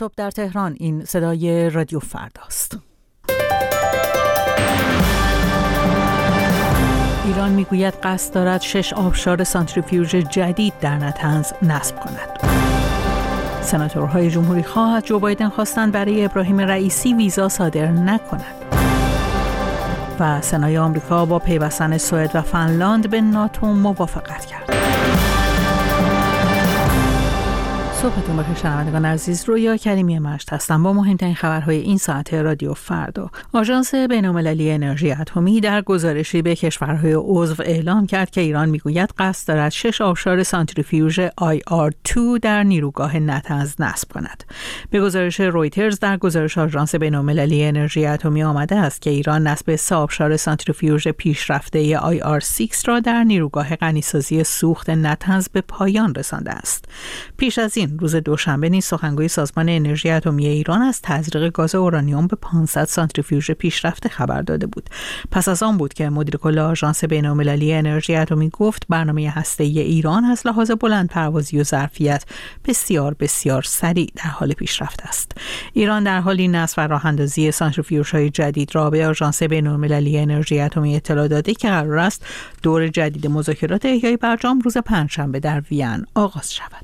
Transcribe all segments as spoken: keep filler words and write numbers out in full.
صبح در تهران، این صدای رادیو فرداست. ایران میگوید قصد دارد شش آبشار سانتریفیوژ جدید در نطنز نصب کند. سناتورهای جمهوری خواه از جو بایدن خواستند برای ابراهیم رئیسی ویزا صادر نکند. و سنای آمریکا با پیوستن سوئد و فنلاند به ناتو موافقت کرد. صبحتون بخیر شنوندگان عزیز، رویا کریمی مشت هستم با مهمترین خبرهای این ساعت رادیو فردا. آژانس بین‌المللی انرژی اتمی در گزارشی به کشورهای عضو اعلام کرد که ایران میگوید قصد دارد شش آبشار سانتریفیوژ آی آر دو در نیروگاه نطنز نصب کند. به گزارش رویترز، در گزارش آژانس بین‌المللی انرژی اتمی آمده است که ایران نصب سه آبشار سانتریفیوژ پیشرفته آی آر شش را در نیروگاه غنیسازی سوخت نطنز به پایان رسانده است. پیش از این روز دوشنبه نیز سخنگوی سازمان انرژی اتمی ایران از تزریق گاز اورانیوم به پانصد سانتریفیوژ پیشرفته خبر داده بود. پس از آن بود که مدیر کل آژانس بین‌المللی انرژی اتمی گفت برنامه هسته‌ای ایران از لحاظ بلندپروازی و ظرفیت بسیار بسیار سریع در حال پیشرفت است. ایران در حالی نصب و راه‌اندازی سانتریفیوژهای جدید را به آژانس بین‌المللی انرژی اتمی اطلاع داده که قرار است دور جدید مذاکرات احیای برجام روز پنجشنبه در وین آغاز شود.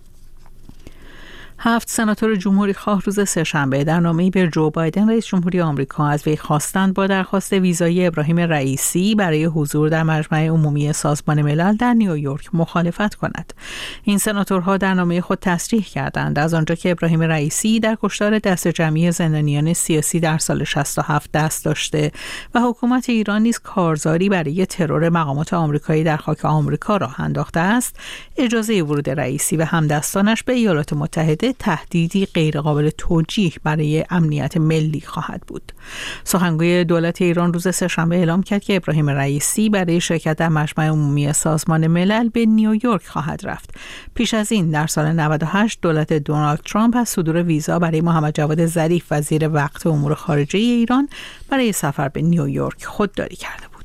هفت سناتور جمهوری خواه روز سه‌شنبه در نامه‌ای به جو بایدن رئیس جمهوری آمریکا از وی خواستند با درخواست ویزای ابراهیم رئیسی برای حضور در مجمع عمومی سازمان ملل در نیویورک مخالفت کند. این سناتورها در نامه خود تصریح کردند از آنجا که ابراهیم رئیسی در کشتار دست جمعی زندانیان سیاسی در سال شصت و هفت دست داشته و حکومت ایران نیز کارزاری برای ترور مقامات آمریکایی در خاک آمریکا راه انداخته است، اجازه ورود رئیسی و همدستانش به ایالات متحده تهدیدی غیرقابل توجیه برای امنیت ملی خواهد بود. سخنگوی دولت ایران روز سه‌شنبه اعلام کرد که ابراهیم رئیسی برای شرکت در مجمع عمومی سازمان ملل به نیویورک خواهد رفت. پیش از این در سال نود و هشت دولت دونالد ترامپ از صدور ویزا برای محمد جواد ظریف وزیر وقت امور خارجه ایران برای سفر به نیویورک خودداری کرده بود.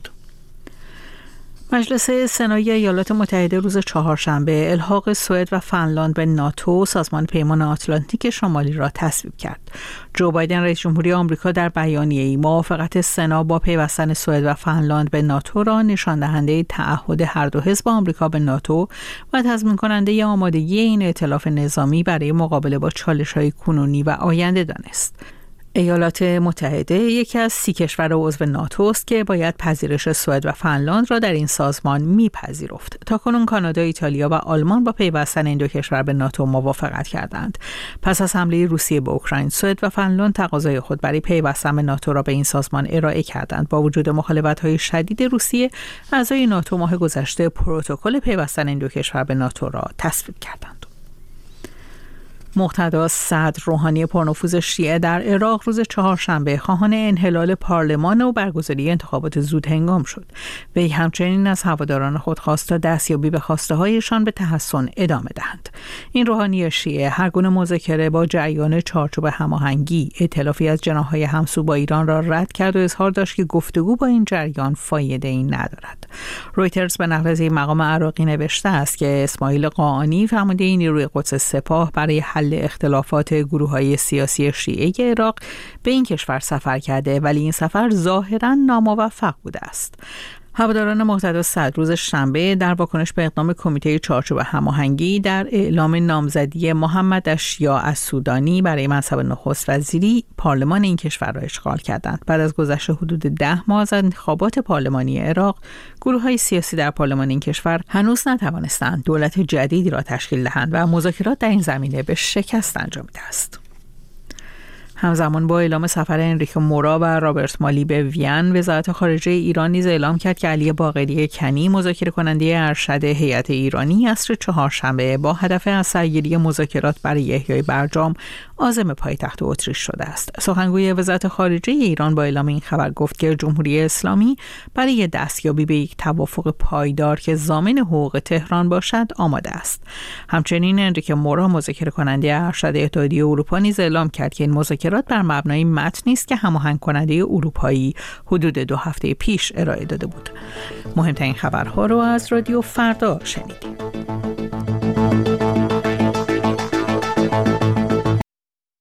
مجلس سنای ایالات متحده روز چهارشنبه الحاق سوئد و فنلاند به ناتو، سازمان پیمان آتلانتیک شمالی را تصویب کرد. جو بایدن رئیس جمهوری آمریکا در بیانیه‌ای موافقت سنا با پیوستن سوئد و فنلاند به ناتو را نشان دهنده تعهد هر دو حزب آمریکا به ناتو و تضمین کننده آمادگی این ائتلاف نظامی برای مقابله با چالش‌های کنونی و آینده دانست. ایالات متحده یکی از سی کشور عضو ناتو است که باید پذیرش سوئد و فنلاند را در این سازمان میپذیرفت. تاکنون کانادا، ایتالیا و آلمان با پیوستن این دو کشور به ناتو موافقت کردند. پس از حمله روسیه به اوکراین، سوئد و فنلاند تقاضای خود برای پیوستن به ناتو را به این سازمان ارائه کردند. با وجود مخالفت‌های شدید روسیه، اعضای ناتو ماه گذشته پروتکل پیوستن این دو کشور به ناتو را تصویب کردند. مقتدا صدر روحانی پرنفوذ شیعه در عراق روز چهارشنبه خواهان انحلال پارلمان و برگزاری انتخابات زود هنگام شد. وی همچنین از هواداران خود خواست تا دستیابی به خواسته هایشان به تحسن ادامه دهند. این روحانی شیعه هر گونه مذاکره با جریان چارچوب هماهنگی، ائتلافی از جناح‌های همسو با ایران را رد کرد و اظهار داشت که گفتگو با این جریان فایده‌ای ندارد. رویترز به نقل از این مقام عراقی نوشته است که اسماعیل قاآنی، فرمانده نیروی قدس سپاه، برای حل اختلافات گروه‌های سیاسی شیعه عراق به این کشور سفر کرده، ولی این سفر ظاهراً ناموفق بوده است. هواداران مقتدا صدر روز شنبه در واکنش به اقدام کمیته چارچوب هماهنگی در اعلام نامزدی محمد اشیا السودانی برای منصب نخست وزیری پارلمان این کشور را اشغال کردند. بعد از گذشت حدود ده ماه از انتخابات پارلمانی عراق، گروه‌های سیاسی در پارلمان این کشور هنوز نتوانستند دولت جدیدی را تشکیل دهند و مذاکرات در این زمینه به شکست انجامیده است. همزمان با اعلام سفر انریکو مورا و رابرت مالی به وین، وزارت خارجه ایران نیز اعلام کرد که علی باقری کنی، مذاکره کننده ارشد هیئت ایرانی، عصر چهارشنبه با هدف از سرگیری مذاکرات برای احیای برجام عازم پایتخت اتریش شده است. سخنگوی وزارت خارجه ایران با اعلام این خبر گفت که جمهوری اسلامی برای دستیابی به یک توافق پایدار که ضامن حقوق تهران باشد آماده است. همچنین انریکو مورا، مذاکره کننده ارشد اتحادیه اروپا، نیز اعلام کرد که این مذاکرات بر مبنای متنی است که هماهنگ کننده اروپایی حدود دو هفته پیش ارائه داده بود. مهمترین خبرها رو از رادیو فردا شنیدید.